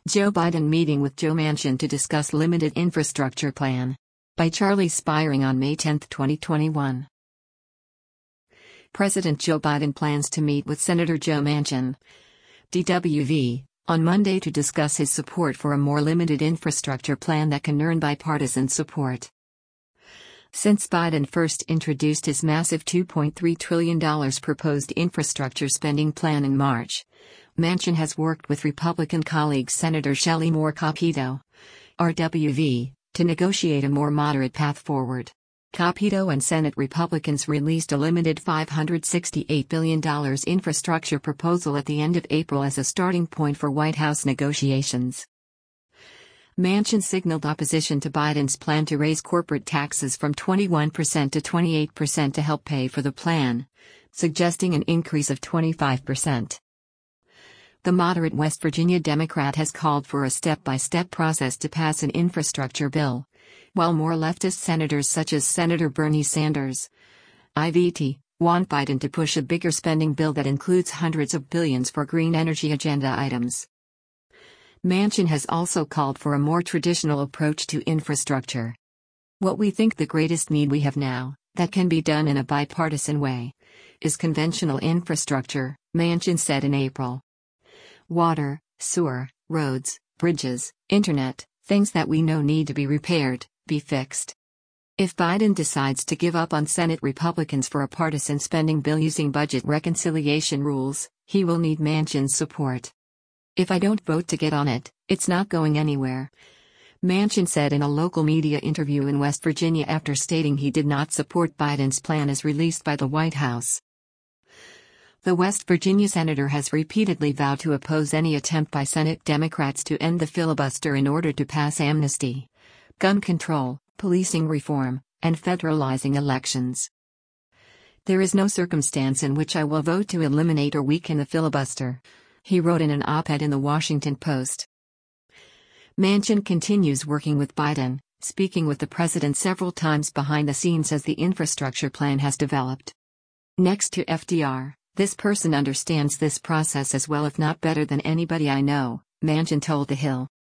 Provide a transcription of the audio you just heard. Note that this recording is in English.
Joe Biden meeting with Joe Manchin to discuss limited infrastructure plan. By Charlie Spiring on May 10, 2021. President Joe Biden plans to meet with Senator Joe Manchin, DWV, on Monday to discuss his support for a more limited infrastructure plan that can earn bipartisan support. Since Biden first introduced his massive $2.3 trillion proposed infrastructure spending plan in March, Manchin has worked with Republican colleague Senator Shelley Moore Capito, RWV, to negotiate a more moderate path forward. Capito and Senate Republicans released a limited $568 billion infrastructure proposal at the end of April as a starting point for White House negotiations. Manchin signaled opposition to Biden's plan to raise corporate taxes from 21% to 28% to help pay for the plan, suggesting an increase of 25%. The moderate West Virginia Democrat has called for a step-by-step process to pass an infrastructure bill, while more leftist senators such as Senator Bernie Sanders, IVT, want Biden to push a bigger spending bill that includes hundreds of billions for green energy agenda items. Manchin has also called for a more traditional approach to infrastructure. What we think the greatest need we have now, that can be done in a bipartisan way, is conventional infrastructure, Manchin said in April. Water, sewer, roads, bridges, internet, things that we know need to be repaired, be fixed. If Biden decides to give up on Senate Republicans for a partisan spending bill using budget reconciliation rules, he will need Manchin's support. If I don't vote to get on it, it's not going anywhere, Manchin said in a local media interview in West Virginia after stating he did not support Biden's plan as released by the White House. The West Virginia senator has repeatedly vowed to oppose any attempt by Senate Democrats to end the filibuster in order to pass amnesty, gun control, policing reform, and federalizing elections. There is no circumstance in which I will vote to eliminate or weaken the filibuster, he wrote in an op-ed in the Washington Post. Manchin continues working with Biden, speaking with the president several times behind the scenes as the infrastructure plan has developed. Next to FDR, this person understands this process as well if not better than anybody I know, Manchin told The Hill.